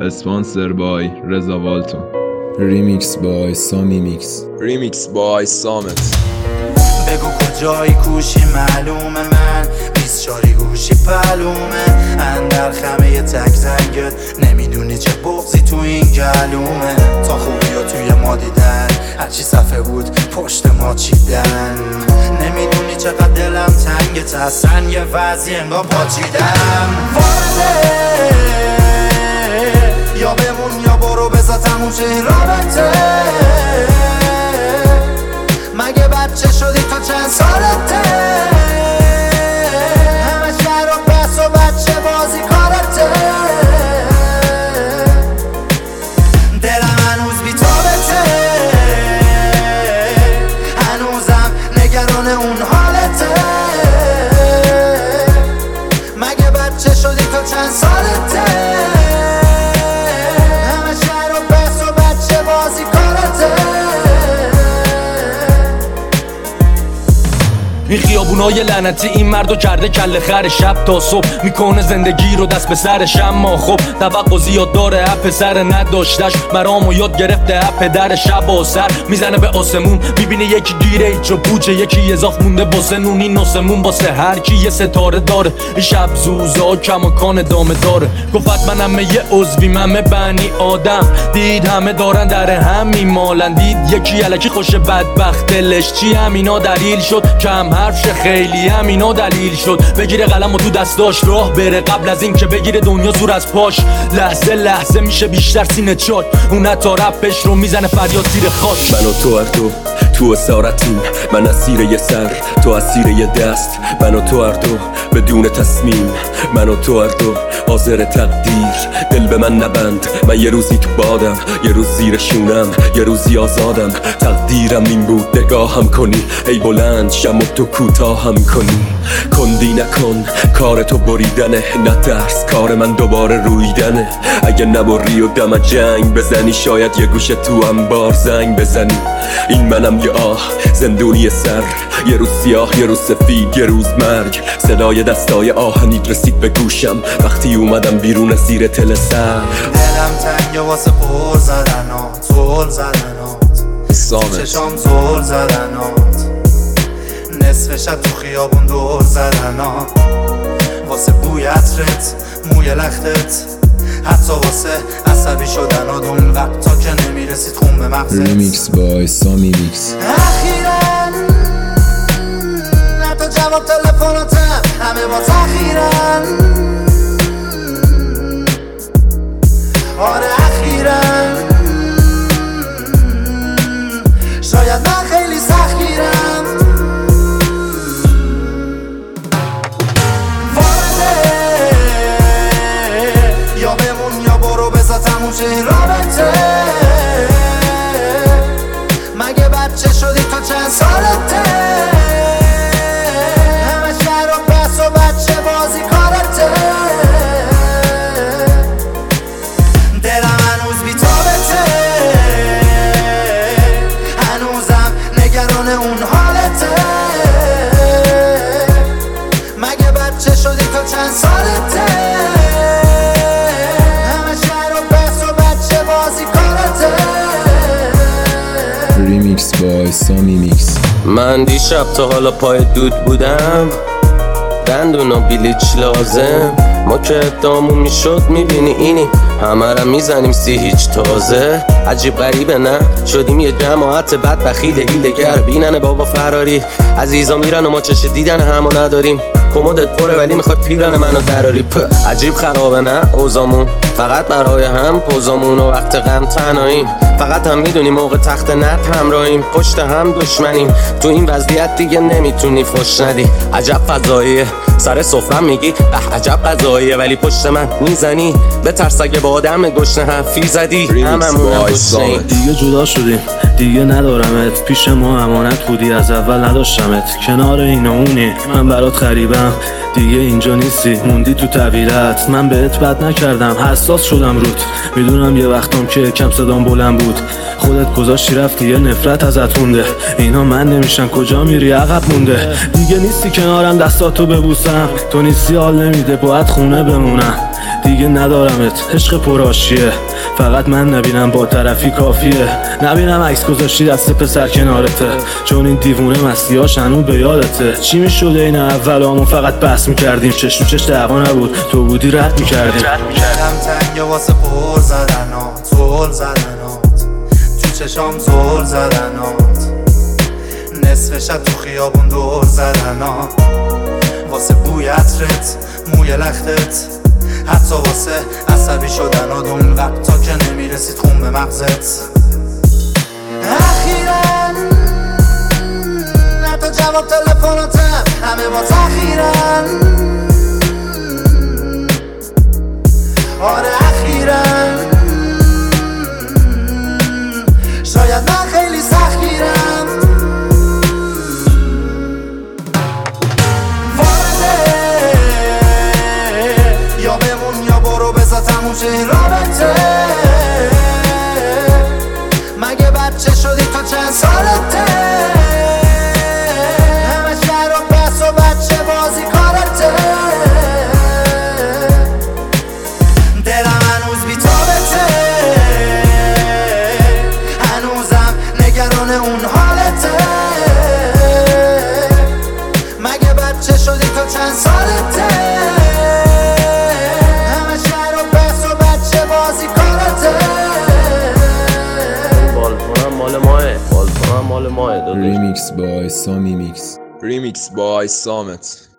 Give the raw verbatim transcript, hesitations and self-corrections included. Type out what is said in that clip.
اسپانسر بای رضا والتون. ریمیکس بای سامی میکس. ریمیکس بای سامت. بگو کجایی کوشی معلومه، من بیست شاری گوشی پلومه، اندر خمه تک زنگت نمیدونی چه بغضی تو این گلومه. تا خوبی و توی ما دیدن، هرچی صفحه بود پشت ما چیدن، نمیدونی چقدر دلم تنگت، اصلا یه وضعی انگار پاچیدم. وارده یا بمون یا برو بذار تموم شه این رابطه، مگه بچه شدی تو چند سالته، همه شهر و بس و بچه بازی کارته، دلم هنوز بی تابته، هنوزم نگران اون حالته، مگه بچه شدی تو چند سالته، همه شهر و بس و بچه بازی کارته. این خیابونای لعنتی این مردو کرده کله خر، شب تا صبح میکنه زندگی رو دست به سرش، اما خب توقع زیاد داره اپ پسر نداشتش، مرامو یاد گرفته اپ پدر، شب و سر میزنه به آسمون، میبینه یکی گیره ایچ و پوچه، یکی اضاف مونده باسه نون، این ناسمون باسه هر کی یه ستاره داره، این شب زوزا کماکان دامه داره، گفت منم یه عضوی من بنی آدم، دید همه دارن در هم میمالن، دید یکی الکی خوش بدبخت دلش چی، همینا دلیل شد کم حرفش، خیلی همینا دلیل شد بگیره قلم و تو دستاش راه بره، قبل از این که بگیره دنیا زور از پاش، لحظه لحظه میشه بیشتر سینه چاک، اون حتی رپش رو میزنه فریاد زیر خاک. من و تو هر دو تو اسارتیم، من اسیر یه سر تو اسیر یه دست، من و تو هر دو بدون تصمیم، من و تو هر دو حاضر تقدیر، دل به من نبند، من یه روزی تو بادم، یه روز زیر شونم، یه روزی آزادم، تقدیرم این بود نگاهم کنی، ای بلند شم و تو کوتاهم کنی، کندی نکن کار تو بریدنه، نه ترس کار من دوباره رویدنه، اگه نبری و دم جنگ بزنی، شاید یه گوشه تو انبار زنگ بزنی، این منم یه آه زندونی سر، یه روز سیاه یه روز سفید یه روز مرگ، صدای دستای آهنید رسید به گوشم وقتی اومدم بیرون زیر تل سر، دلم تنگه واسه پر زدنات، زول زدنات، سامت. چشام زول زدنات، نصف شب تو خیابون دور زدنات، واسه بوی عطرت موی لختت، حتی واسه عصبی شدنات، اون وقتا که نمیرسید خون به مغزت. ریمیکس بای سامی میکس. اخیراً حتی جواب تلفناتم همه با تأخیرن، آره اخیراً شاید من خیلی سختگیرم، وارده یا بمون یا برو بذار تموم شه این رابطه، مگه بچه شدی تو چند سالته، همه شهر و بس و بچه بازی کارته، دلم هنوز بی تابته، هنوزم نگران اون حالته، مگه بچه شدی تو چند سالته، همه شهر و بس و بچه بازی کارته. ریمیکس بای سامی میکس. من دیشب تا حالا پای دود بودم، دندون و بلیچ لازم، ما که ادامون میشد میبینی اینی، همه را میزنیم سی هیچ تازه، عجیب غریبه نه شدیم یه جماعت بد بخیل هیلگر، بینن بابا فراری عزیزا میرن و ما چش دیدن همو نداریم، کمدت پره ولی میخواد پیرن منو دراری، عجیب خرابه نه اوزامون، فقط برای هم پوزامون، و وقت غم تنهاییم، فقط هم میدونیم موقع تخت نرد همراهیم، پشت هم دشمنیم، تو این وضعیت دیگه نمیتونی فش ندی، عجب فضاییه سر سفرم میگی به عجب قضاییه، ولی پشت من میزنی به ترس اگه با آدم گشنه حرفی زدی، هممونم گشنه‌ایم، دیگه جدا شدیم دیگه ندارمت، پیش ما امانت بودی از اول نداشتمت، کنار این و اونی من برات خریبم، دیگه اینجا نیستی، موندی تو طبیعت. من بهت بد نکردم، حساس شدم روت. میدونم یه وقتام که کم صدام بلند بود، خودت گذاشتی رفتی، یه نفرت ازت مونده. اینا من نمیشن، کجا میری عقب مونده. دیگه نیستی کنارم دستاتو ببوسم، تو نیستی حال نمیده باید خونه بمونم. دیگه ندارمت، عشق پرآشیه، فقط من نبینم با طرفی کافیه. نبینم عکس گذاشتی دست پسر کنارته، چون این دیوونه مستیاش هنوز به یادته. چی میشده این اولامون فقت بحث میکردیم، چش تو چش دعوا نبود، تو بودی رد میکردیم. دلم تنگه واسه پر زدنات، زل زدنات تو چشام، زل زدنات نصف شب تو خیابون دور زدنات، واسه بوی عطرت، موی لختت، حتی واسه عصبی شدن و اون وقتا که نمیرسید خون به مغزت. اخیراً حتی جواب تلفناتم همه با تأخیرن. آره اخیراً شاید من خیلی سختگیرم. یا بمون یا برو بذار تموم شه این رابطه. مگه بچه شدی تو چند سالته؟ همه شهر و بس و بچه بازی کارته. دلم هنوز بی تابته، هنوزم نگران اون حالته. مگه بچه شدی تو چند سالته؟ مال ماه داداش. Remix by Sami Mix. Remix by Samet.